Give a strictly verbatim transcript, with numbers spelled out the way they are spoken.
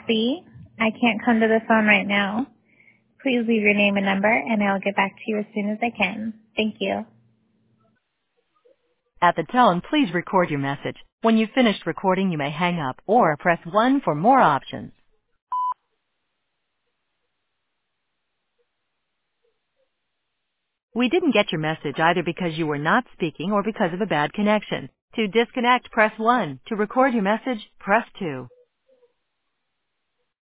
B. I can't come to the phone right now. Please leave your name and number, and I'll get back to you as soon as I can. Thank you. At the tone, please record your message. When you've finished recording, you may hang up or press one for more options. We didn't get your message either because you were not speaking or because of a bad connection. To disconnect, press one. To record your message, press two.